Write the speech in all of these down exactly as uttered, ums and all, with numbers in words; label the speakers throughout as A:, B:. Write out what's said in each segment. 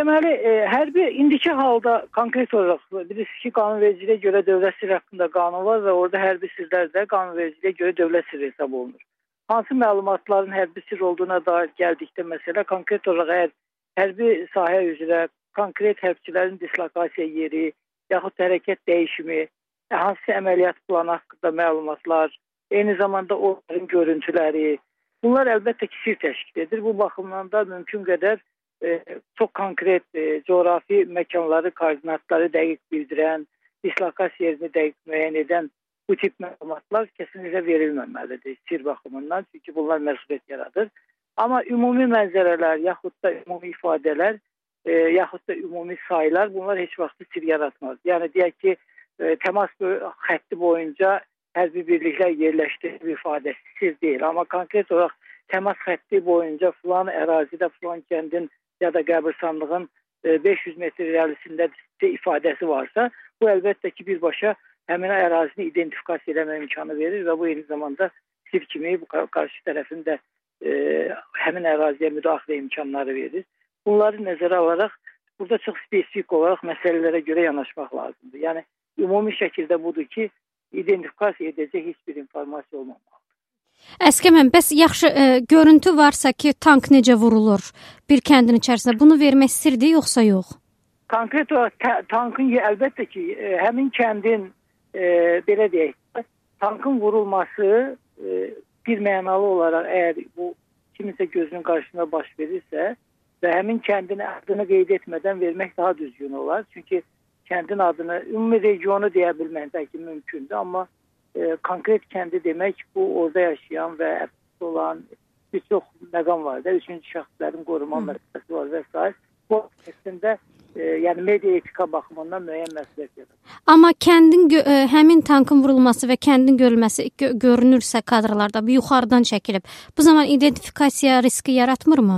A: deməli, e, hərbi indiki halda konkret olaraq bilirsiniz ki, qanunvericiliyə görə dövlət sirri haqqında qanun var və orada hərbi sirlər də qanunvericiliyə görə dövlət sirri hesab olunur. Hansı məlumatların hərbi sirr olduğuna dair gəldikdə məsələ, konkret olaraq əgər hərbi sahə üzrə konkret hərbçilərin dislokasiya yeri, yaxud hərəkət dəyişimi, hansı əməliyyat planı haqqında məlumatlar, eyni zamanda onların görüntüləri, bunlar əlbəttə ki, sirr təşkil edir. Bu baxımdan da mümkün qədər e, çox konkret e, coğrafi məkanları, koordinatları dəqiq bildirən, dislokasiya yerini dəqiq müəyyən edən bu tip məlumatlar kesinlikle verilməməlidir sirr baxımından, çünki bunlar məsuliyyət yaradır. Amma ümumi mənzərələr, yaxud da ümumi ifadələr, e, yaxud da ümumi saylar, bunlar heç vaxt sirr yaratmaz. Yəni deyək ki, e, təmas xətti boyunca hərbi birliklər yerləşdirilib ifadəsi sirr deyil. Amma konkret olaraq təmas xətti boyunca filan ərazidə, filan kəndin ya da qəbirstanlığın e, beş yüz metr irəlisində ifadəsi varsa, bu əlbəttə ki, birbaşa həmin ərazini identifikasiya eləmə imkanı verir və bu eyni zamanda sirr kimi bu qarşı tərəfin də e, həmin əraziyə müdaxilə imkanları verir. Bunları nəzərə alaraq burada çox spesifik olaraq məsələlərə görə yanaşmaq lazımdır. Yəni ümumi şəkildə budur ki, identifikasiya edəcək heç bir informasiya olmamalıdır.
B: Əskəmən, bəs yaxşı e, görüntü varsa ki, tank necə vurulur bir kəndin içərisində, bunu vermək sirrdir yoxsa yox?
A: Konkret olaraq tankın əlbəttə ki, e, həmin kəndin e, belə deyək, tankın vurulması e, bir mənalı olaraq əgər bu kiminsə gözünün qarşısında baş verirsə və həmin kəndin adını qeyd etmədən vermək daha düzgün olar. Çünki kəndin adını, ümumi regionu deyə bilmək bəlkə mümkündür, amma e, konkret kəndi demək bu orada yaşayan və əfsus olan bir çox məqam var da, üçüncü şəxslərin qoruma məsələsi var və s. Bu əslində e, yəni media etika baxımından müəyyən məsuliyyət yaradır.
B: Amma kəndin e, həmin tankın vurulması və kəndin görülməsi gö görünürsə kadrlarda bu yuxarıdan çəkilib. Bu zaman identifikasiya riski yaratmırmı?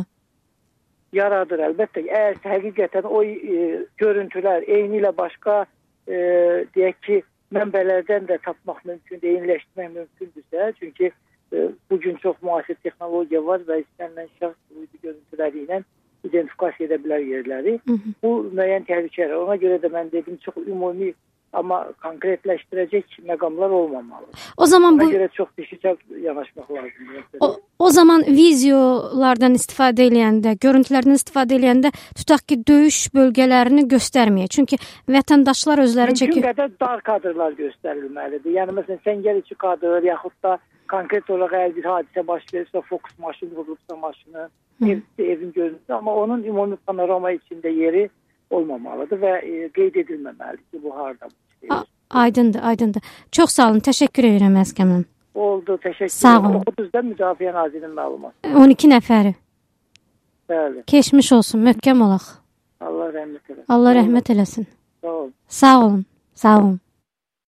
A: Yaradır əlbəttə. Əgər həqiqətən o e, görüntülər eyni ilə başqa e, deyək ki, mənbələrdən də tapmaq mümkündür, eyniləşdirmək mümkündürsə, çünki e, bugün çox müasir texnologiya var və istənilən şəxs bu görüntüləri ilə identifikasiya edə bilər yerləri. Hı -hı. Bu müəyyən təhlükələr. Ona görə də mən dedim çox ümumi, amma konkretləşdirəcək məqamlar olmamalı.
B: O zaman bu
A: Ona görə çox dişicə yanaşmaq lazımdır.
B: O, o zaman videolardan istifadə edəndə, görüntülərdən istifadə edəndə tutaq ki, döyüş bölgələrini göstərməyə. Çünki vətəndaşlar özləri çəkir.
A: Mümkün qədər dar kadrlar göstərilməlidir. Yəni məsələn səngər içi kadr, yaxud da konkret olaraq əgər bir hadisə baş verirsə, fokus maşın vurulubsa maşını, ev, evin görüntüsü, amma onun ümumi panorama içində yeri olmamalıdır və e, qeyd edilməməlidir ki, bu harda.
B: Aydındır, aydındır. Çox sağ olun, təşəkkür edirəm Əskəmən.
A: Oldu, təşəkkür
B: sağ olun.
A: Oxuduzda Müdafiə Nazirinin məlumatı.
B: on iki nəfəri.
A: Bəli.
B: Keçmiş olsun, möhkəm olaq.
A: Allah rəhmət eləsin.
B: Allah rəhmət eləsin.
A: Sağ olun.
B: Sağ olun, sağ olun.